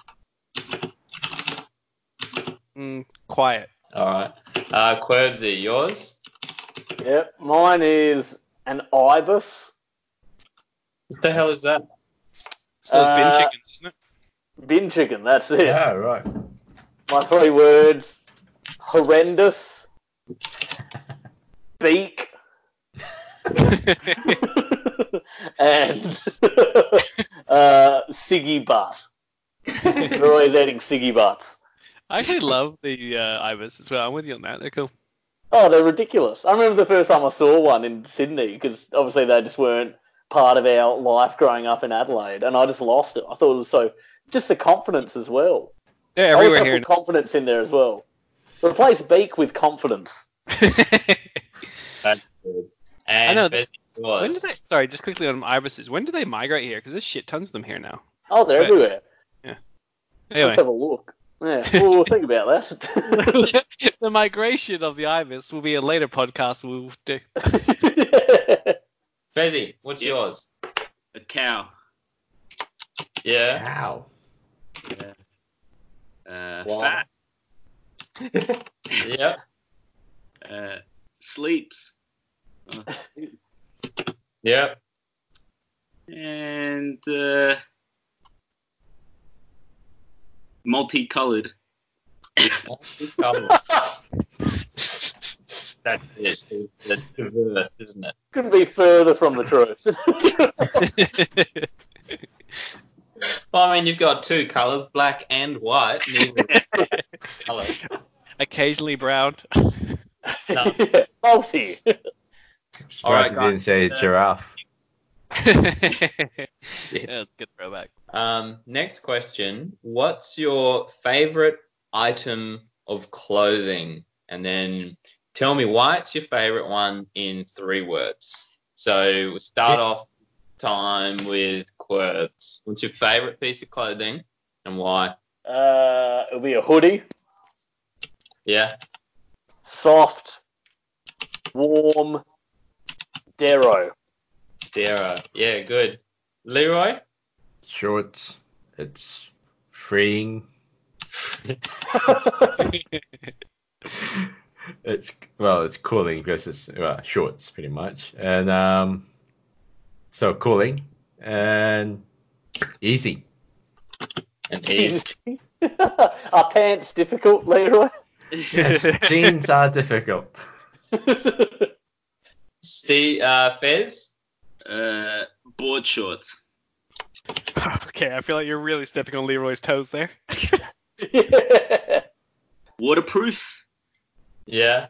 Mm, quiet. all right. Uh, Querbsy, yours? Yep, mine is an ibis. What the hell is that? It's those bin Uh, chickens, isn't it? Bin chicken, that's it. Yeah, right. My three words, horrendous, beak, and uh, Siggy butt. They're always eating Siggy butts. I actually love the uh, ibis as well. I'm with you on that. They're cool. Oh, they're ridiculous. I remember the first time I saw one in Sydney, because obviously they just weren't part of our life growing up in Adelaide, and I just lost it. I thought it was so, just the confidence as well. They're I always everywhere have here. put confidence in there as well. Replace beak with confidence. That's good. And I know. Betty, When yours? did they? Sorry, just quickly on ibises. When do they migrate here? Because there's shit tons of them here now. Oh, they're Right. everywhere. Anyway, Let's have a look. Yeah, well, we'll think about that. the migration of the ibis will be a later podcast we'll do. Bezzy, what's Yeah. yours? A cow. Yeah. Wow. Uh, Wow. Fat. Yeah. Uh, sleeps. Uh, Yeah. and uh, multicolored. That's it. That's the verse, isn't it? Couldn't be further from the truth. Well, I mean, you've got two colours, black and white. Neither colour. Occasionally brown. No. Yeah, multi. I'm surprised All right, you guys. didn't say Uh, giraffe. Yeah, good throwback. Um, next question. What's your favourite item of clothing? And then tell me why it's your favourite one in three words. So we'll start Yeah. off time with Quirks. What's your favourite piece of clothing and why? Uh, it'll be a hoodie. Yeah. Soft, warm, Darrow. Darrow. Yeah, good. Leroy? Shorts. It's freeing. It's well, it's cooling because it's well, shorts pretty much, and um, so cooling and easy. And Eve. Are pants difficult, Leroy? Yes, jeans are difficult. Steve, uh, Fez? Uh, board shorts. Okay, I feel like you're really stepping on Leroy's toes there. Yeah. Waterproof. Yeah.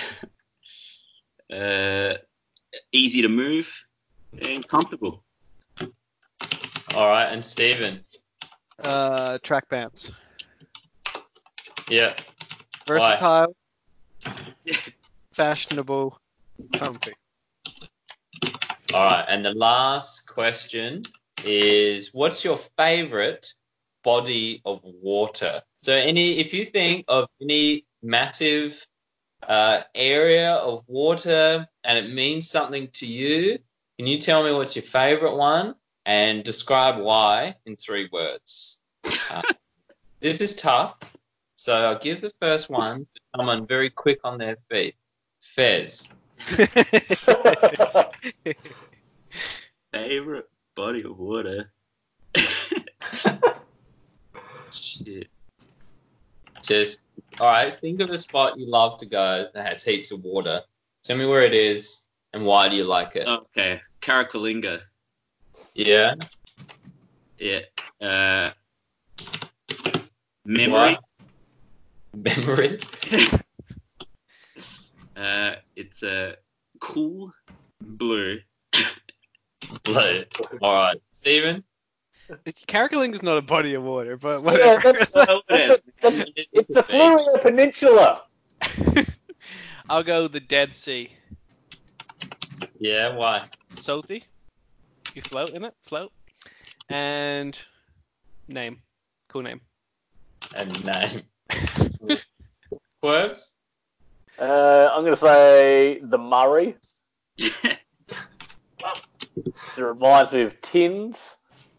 Uh, easy to move and comfortable. All right. And Steven? Uh, track pants. Yeah. Versatile, fashionable, comfy. All right. And the last question is, what's your favorite body of water? So any, if you think of any massive uh, area of water and it means something to you, can you tell me what's your favorite one and describe why in three words? Uh, this is tough, so I'll give the first one to someone very quick on their feet. Fez. Favorite body of water. Shit. Just, all right, think of a spot you love to go that has heaps of water. Tell me where it is and why do you like it. Okay, Karakalinga. Yeah? Yeah. Uh, memory. Why? Memory? Uh, it's a cool blue. Blue. All right. Steven? Karakaling is not a body of water, but Yeah, whatever. that's, that's, that's, that's, it's the Flurio Peninsula. I'll go the Dead Sea. Yeah, why? Salty. You float in it. Float. And name. Cool name. And name. Quirks? Uh, I'm going to say the Murray. Yeah. It reminds me of tins,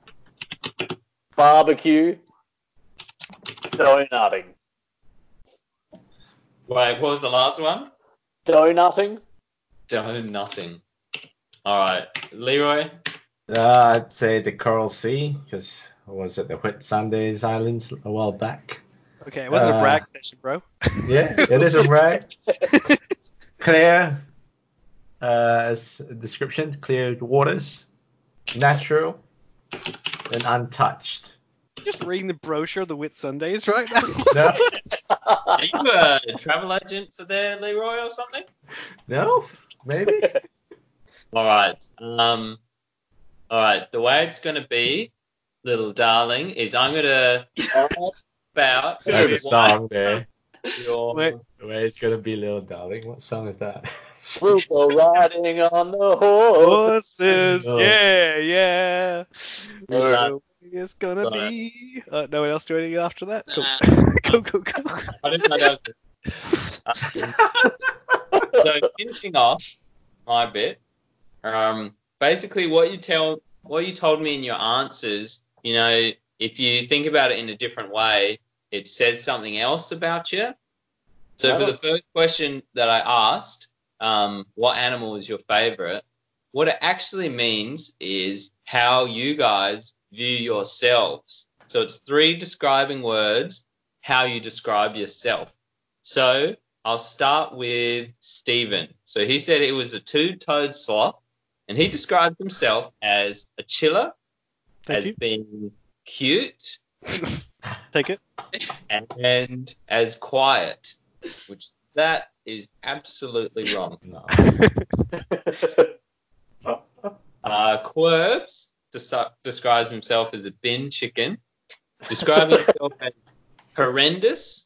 barbecue, donutting. Wait, what was the last one? Donutting? Donutting. All right. Leroy? Uh, I'd say the Coral Sea because I was at the Whitsundays Islands a while back. Okay, it wasn't Uh, a brag session, bro. Yeah, it is a rag. Clear, uh, as a description, clear waters, natural, and untouched. Just reading the brochure of the Whit Sundays right now. No, Are you a travel agent for there, Leroy, or something? no, maybe. All right. Um. All right. The way it's going to be, little darling, is I'm going to about There's a song there. your Wait. The way it's gonna be, little darling. What song is that? We'll go riding on the horse. Horses, Oh. yeah, yeah. Uh, It's gonna Right. be. Uh, no one else do anything after that? Cool. Nah. Cool, cool, cool. I didn't know that was Um, so finishing off my bit, um, basically what you tell, what you told me in your answers, you know, if you think about it in a different way, it says something else about you. So for the first question that I asked, um, what animal is your favorite? What it actually means is how you guys view yourselves. So it's three describing words, how you describe yourself. So I'll start with Stephen. So he said it was a two-toed sloth, and he described himself as a chiller, Thank as you. being cute, Take it. and as quiet, which that is absolutely wrong. No. Uh, Quirves des- describes himself as a bin chicken, describing himself as horrendous,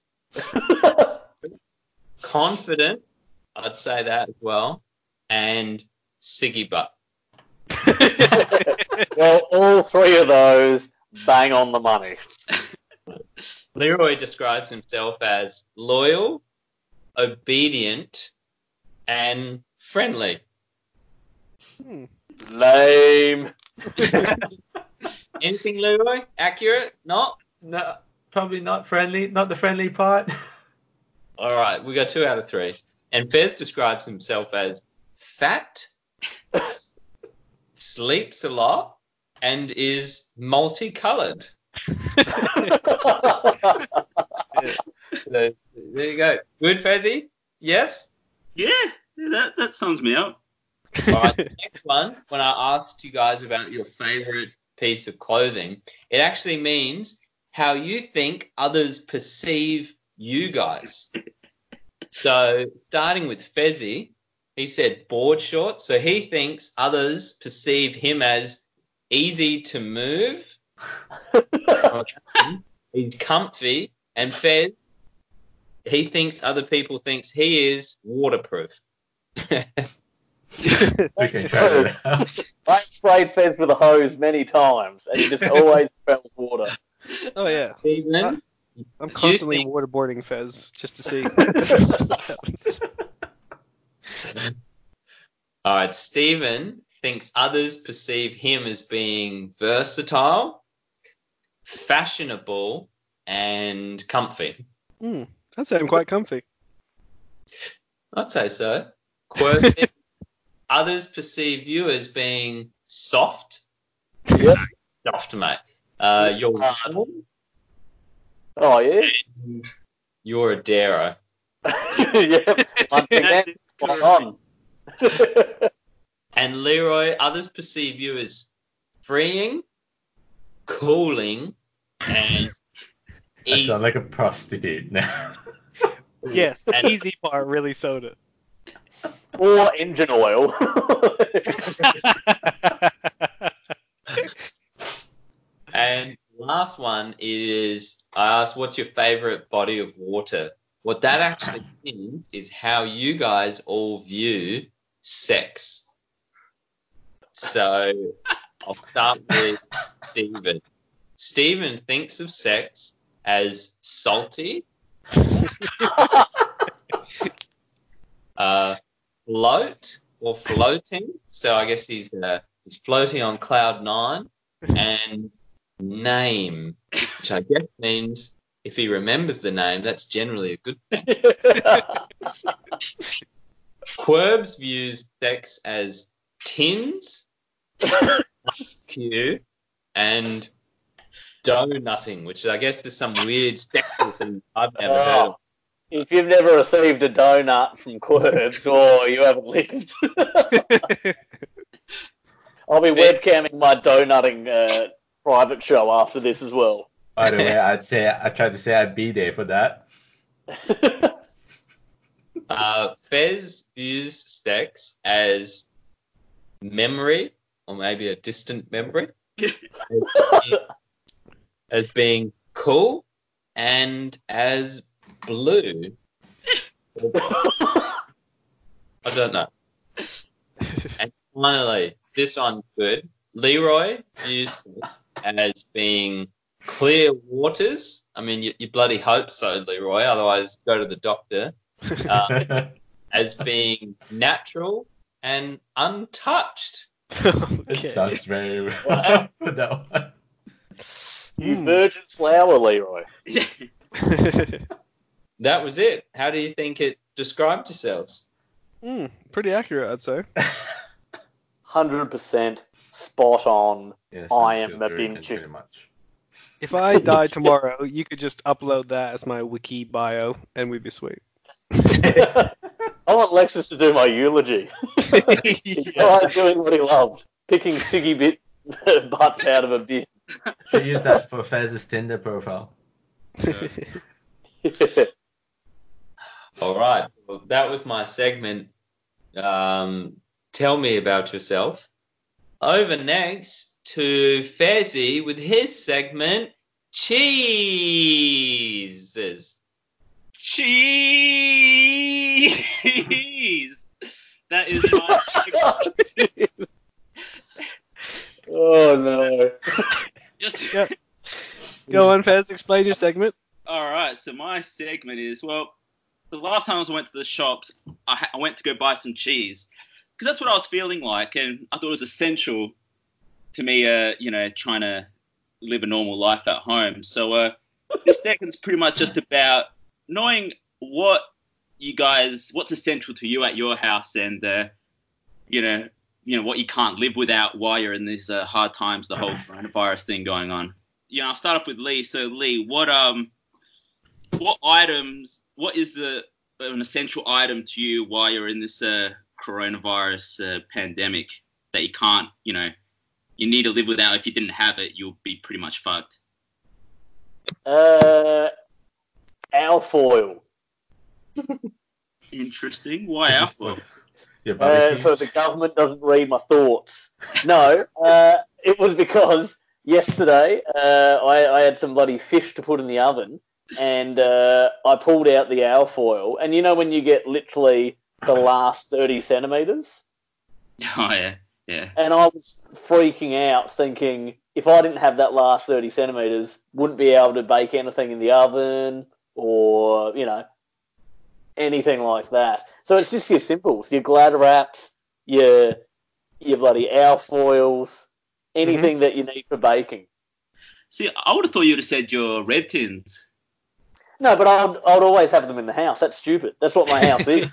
confident, I'd say that as well, and Siggy butt. Well, all three of those bang on the money. Leroy describes himself as loyal, obedient, and friendly. Hmm. Lame. Anything, Leroy? Accurate? Not? No, probably not friendly. Not the friendly part. All right, we got two out of three. And Fez describes himself as fat, sleeps a lot, and is multicolored. So, there you go. Good, Fezzy? Yes? Yeah, that that sums me up. All right, the next one, when I asked you guys about your favorite piece of clothing, it actually means how you think others perceive you guys. So, starting with Fezzy, he said board shorts. So, he thinks others perceive him as easy to move. He's comfy. And Fez, he thinks other people thinks he is waterproof. We can try that out. I sprayed Fez with a hose many times, and he just always smells water. Oh yeah. Stephen, I'm constantly think- waterboarding Fez just to see what happens. all right, Stephen thinks others perceive him as being versatile, fashionable, and comfy. Mm, I'd say I'm quite comfy. I'd say so. Quirky. Others perceive you as being soft. Yep. Soft, mate. Uh, you're warm. Oh, yeah? You're a darer. Yep. Once again, spot on. And Leroy, others perceive you as freeing, cooling, and I easy. sound like a prostitute now. Yes, the easy part really soda. Or engine oil. And last one is, I asked, what's your favorite body of water? What that actually means is how you guys all view sex. So I'll start with Stephen. Stephen thinks of sex as salty, uh, float or floating. So I guess he's uh, he's floating on cloud nine, and name, which I guess means if he remembers the name, that's generally a good thing. Querbs views sex as tins, Q, and donutting, which I guess is some weird sexual thing I've never heard of. Oh, if you've never received a donut from Quirks, or you haven't lived. I'll be webcamming my donutting uh, private show after this as well. By the way, I'd say I tried to say I'd be there for that. Uh, Fez views sex as memory, or maybe a distant memory, as, being, as being cool and as blue. I don't know. And finally, this one's good. Leroy views sex as being clear waters. I mean, you, you bloody hope so, Leroy. Otherwise, go to the doctor. Uh, as being natural and untouched. It Okay. sounds very well for that one. You Hmm. virgin flower, Leroy. That was it. How do you think it described yourselves? Mm, pretty accurate, I'd say. one hundred percent spot on. Yes, I I'm am still a virgin, bin chicken. pretty much. If I died tomorrow, you could just upload that as my wiki bio, and we'd be sweet. I want Lexus to do my eulogy. He died doing what he loved, picking ciggy bit butts out of a bin. Should use that for Fez's Tinder profile. All right. Well, that was my segment. Um, tell me about yourself. Over next to Fezzy with his segment, Cheeses. Cheese. That is my segment. Oh no. Just Yep. Go on, Fez. Explain your segment. all right. So my segment is, well, the last time I went to the shops, I, ha- I went to go buy some cheese because that's what I was feeling like, and I thought it was essential to me, uh, you know, trying to live a normal life at home. So uh, this segment's pretty much just about knowing what you guys, what's essential to you at your house, and uh, you know, you know what you can't live without while you're in these uh, hard times, the whole coronavirus thing going on. You know, I'll start off with Lee. So Lee, what um, what items, what is the an essential item to you while you're in this uh, coronavirus uh, pandemic that you can't, you know, you need to live without? If you didn't have it, you'll be pretty much fucked. Uh, alfoil. Interesting. Why alfoil? Your Uh, barbecues? so the government doesn't read my thoughts. No, uh, it was because yesterday uh, I, I had some bloody fish to put in the oven, and uh, I pulled out the alfoil. And you know when you get literally the last thirty centimetres? Oh yeah, yeah. And I was freaking out, thinking if I didn't have that last thirty centimetres, wouldn't be able to bake anything in the oven or, you know, anything like that. So it's just your simples, your Glad wraps, your your bloody alfoils, anything that you need for baking. See, I would have thought you'd have said your red tins. No, but I'd, I'd always have them in the house. That's stupid. That's what my house is.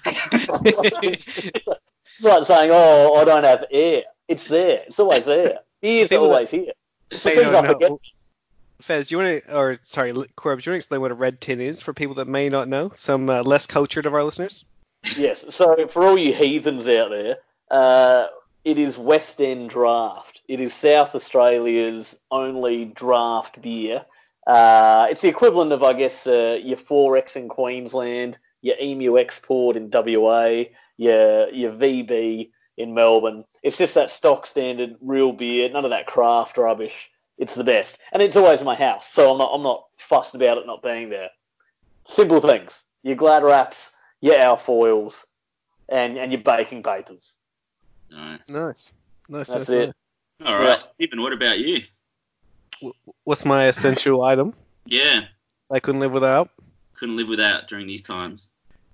It's like saying, oh, I don't have air. It's there. It's always there. Beer's People always here. It's the They things don't I forget. know. Fez, do you want to, or sorry, Corbs, do you want to explain what a red tin is for people that may not know? Some uh, less cultured of our listeners. Yes. So for all you heathens out there, uh, it is West End Draft. It is South Australia's only draft beer. Uh, it's the equivalent of, I guess, uh, your four X in Queensland, your Emu Export in W A, your your V B in Melbourne. It's just that stock standard real beer, none of that craft rubbish. It's the best, and it's always in my house, so I'm not I'm not fussed about it not being there. Simple things: your Glad wraps, your alfoils, and and your baking papers. No. Nice. Nice. That's nice, it. nice. All right, Yeah. Stephen, what about you? What's my essential item Yeah, I couldn't live without? couldn't live without during these times.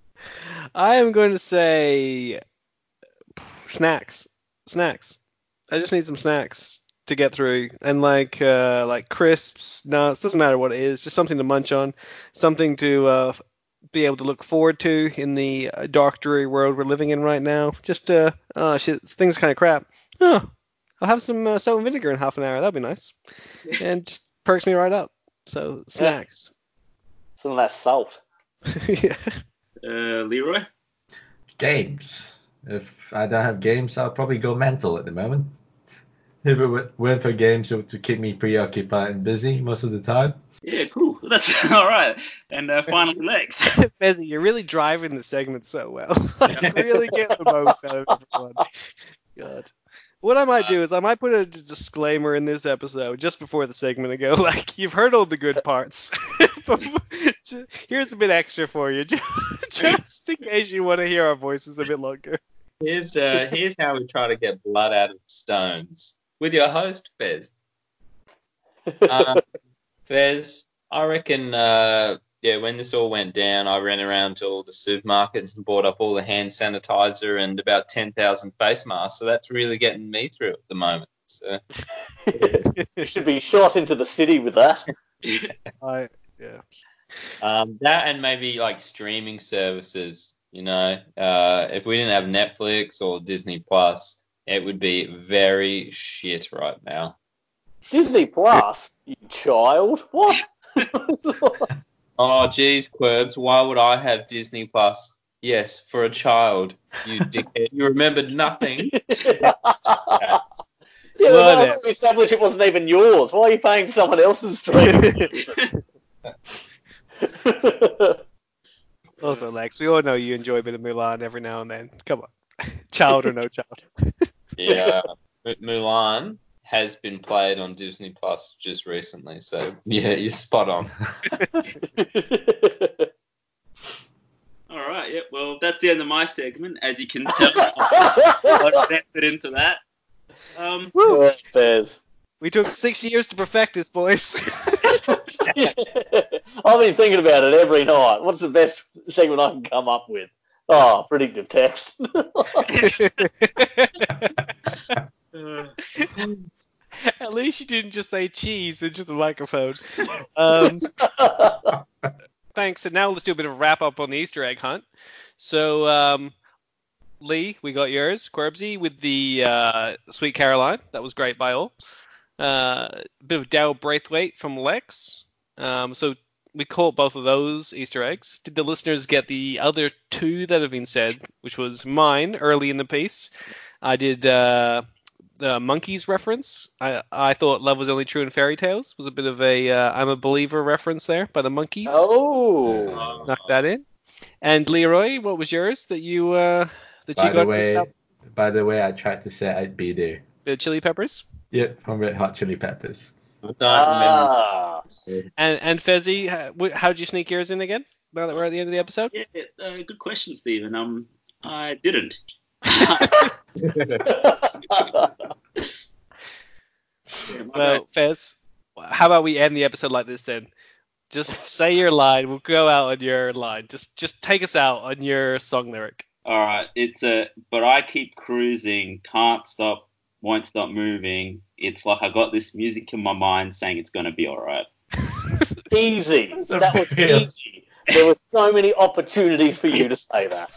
I am going to say snacks. Snacks. I just need some snacks to get through, and like uh, like crisps, nuts. Doesn't matter what it is. Just something to munch on, something to uh, be able to look forward to in the uh, dark, dreary world we're living in right now. Just uh, oh shit, things kind of crap. Oh, I'll have some uh, salt and vinegar in half an hour. That'd be nice, and just perks me right up. So snacks. Some of that salt. Yeah. Uh, Leroy? Games. If I don't have games, I'll probably go mental at the moment. If it w- weren't for games, it would to keep me preoccupied and busy most of the time. Yeah, cool. That's all right. And uh, finally, Lex. Fezzy, you're really driving the segment so well. Like, really get the most out of everyone. God. What I might do is I might put a d- disclaimer in this episode just before the segment and go, like, you've heard all the good parts. But ju- here's a bit extra for you, ju- just in case you want to hear our voices a bit longer. Here's uh, here's how we try to get blood out of stones with your host Fez. Um, Fez, I reckon. Uh, yeah, when this all went down, I ran around to all the supermarkets and bought up all the hand sanitizer and about ten thousand face masks. So that's really getting me through at the moment. So You should be shot into the city with that. I, yeah. um, that and maybe like streaming services. You know, uh, if we didn't have Netflix or Disney Plus, it would be very shit right now. Disney Plus, you child. What? Oh, geez, Querbs, why would I have Disney Plus? Yes, for a child, you dickhead. You remembered nothing. Yeah, Well, well, then. we established it wasn't even yours. Why are you paying for someone else's stream? Also, Lex, we all know you enjoy a bit of Mulan every now and then. Come on. Child or no child. Yeah, M- Mulan has been played on Disney Plus just recently, so yeah, you're spot on. All right, yeah, well, that's the end of my segment. As you can tell, a lot of effort into that. Um, Yeah, Fez. We took six years to perfect this, boys. I've been thinking about it every night. What's the best segment I can come up with? Oh, predictive text. uh, At least you didn't just say cheese into the microphone. Um, thanks. And now let's do a bit of a wrap up on the Easter egg hunt. So, um, Lee, we got yours. Querbsy with the uh, Sweet Caroline. That was great by all. Uh, a bit of Dow Braithwaite from Lex. Um, so we caught both of those Easter eggs. Did the listeners get the other two that have been said, which was mine early in the piece? I did uh, the monkeys reference. I I thought love was only true in fairy tales. Was a bit of a uh, I'm a believer reference there by the monkeys. Oh. Knock that in. And Leroy, what was yours that you uh, that By you the got? way, by the way, I tried to say I'd be there. The chili peppers. Yep, from Red Hot Chili Peppers. I don't remember. Ah. And and Fezzi, how, how'd you sneak yours in again? Now that we're at the end of the episode. yeah, uh, good question, Stephen. Um, I didn't. Yeah, my Well, Fez, how about we end the episode like this then? Just say your line. We'll go out on your line. Just just take us out on your song lyric. All right, it's a, but I keep cruising, can't stop, won't stop moving. It's like I got this music in my mind saying it's gonna be all right. Easy. That's a That was real- easy. There were so many opportunities for you to say that.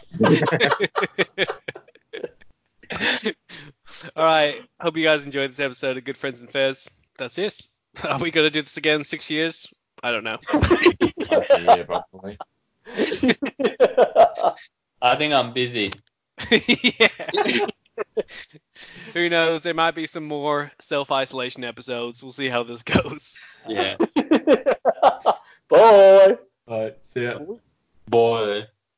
All right. Hope you guys enjoyed this episode of Good Friends and Fairs. That's it. Are we gonna do this again in six years? I don't know. Yeah, probably. I think I'm busy. Yeah. Who knows? There might be some more self-isolation episodes. We'll see how this goes. Yeah. Bye. Alright, see ya. Boy.